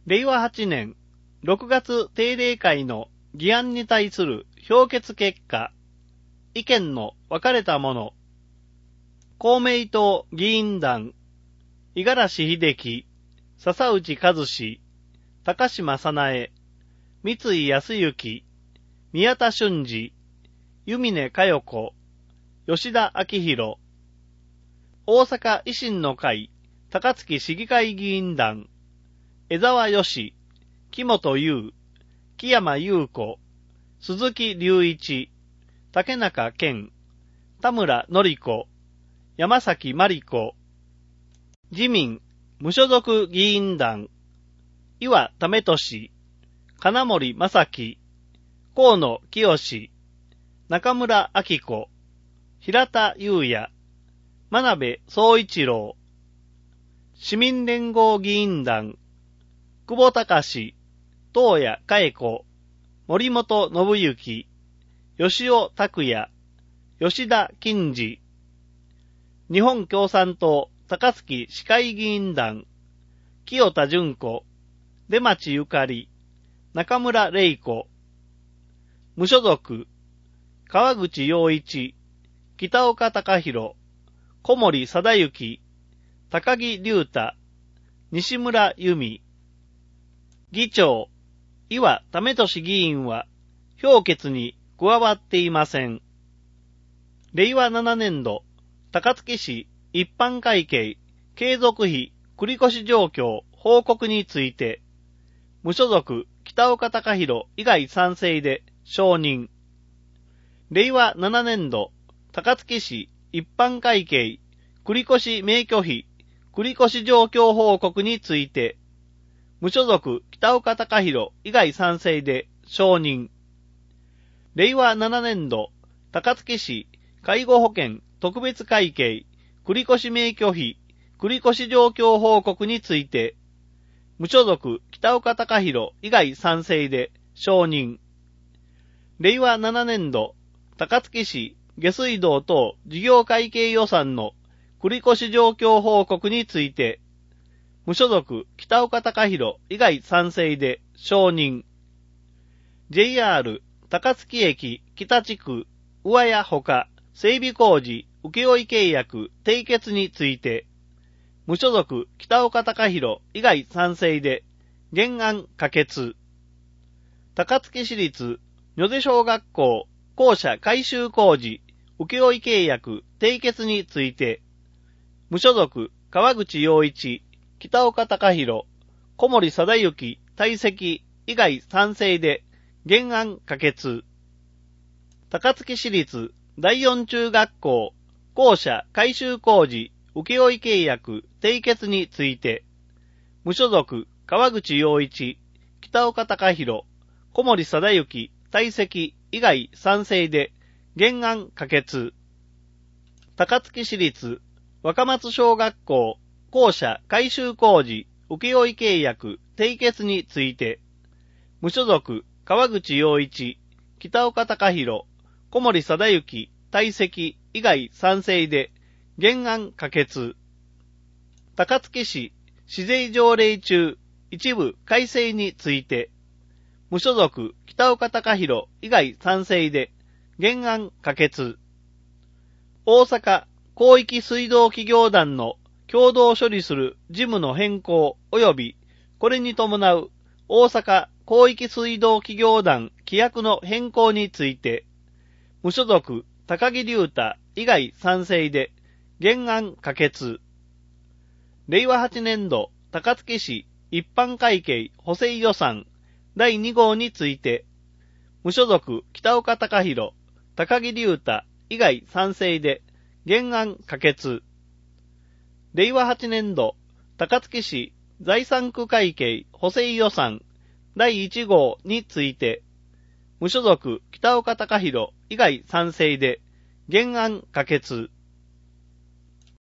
令和8年6月定例会の議案に対する評決結果、意見の分かれたもの。公明党議員団、五十嵐秀樹、笹内和志、高島早苗、三井康之、宮田俊二、湯峰佳代子、吉田明宏。大阪維新の会、高槻市議会議員団、江沢義、木本優、木山優子、鈴木隆一、竹中健、田村典子、山崎真理子。自民、無所属議員団、岩為俊、金森正樹、河野清、中村明子、平田裕也、真鍋総一郎。市民連合議員団、久保隆、東谷佳子、森本信之、吉尾拓也、吉田金次。日本共産党高槻市会議員団、清田純子、出町ゆかり、中村玲子。無所属、川口洋一、北岡隆弘、小森貞之、高木隆太、西村由美。議長、岩為俊議員は、評決に加わっていません。令和7年度、高槻市一般会計継続費繰越状況報告について、無所属北岡隆弘以外賛成で承認。令和7年度、高槻市一般会計繰越免許費繰越状況報告について、無所属北岡隆弘以外賛成で承認。令和7年度、高槻市介護保険特別会計繰越免許費繰越状況報告について、無所属北岡隆弘以外賛成で承認。令和7年度、高槻市下水道等事業会計予算の繰越状況報告について、無所属北岡隆弘以外賛成で承認。JR 高槻駅北地区上谷ほか整備工事請負契約締結について、無所属北岡隆弘以外賛成で原案可決。高槻市立女瀬小学校校舎改修工事請負契約締結について、無所属川口洋一、北岡隆弘、小森貞之退席以外賛成で原案可決。高槻市立第四中学校校舎改修工事請負契約締結について、無所属川口洋一、北岡隆弘、小森貞之退席以外賛成で原案可決。高槻市立若松小学校校舎改修工事請負契約締結について、無所属川口洋一、北岡隆弘、小森貞之退席以外賛成で原案可決。高槻市市税条例中一部改正について、無所属北岡隆弘以外賛成で原案可決。大阪広域水道企業団の共同処理する事務の変更及びこれに伴う大阪広域水道企業団規約の変更について、無所属高木隆太以外賛成で原案可決。令和8年度高槻市一般会計補正予算第2号について、無所属北岡隆弘、高木隆太以外賛成で原案可決。令和8年度高槻市財産区会計補正予算第1号について、無所属北岡隆弘以外賛成で原案可決。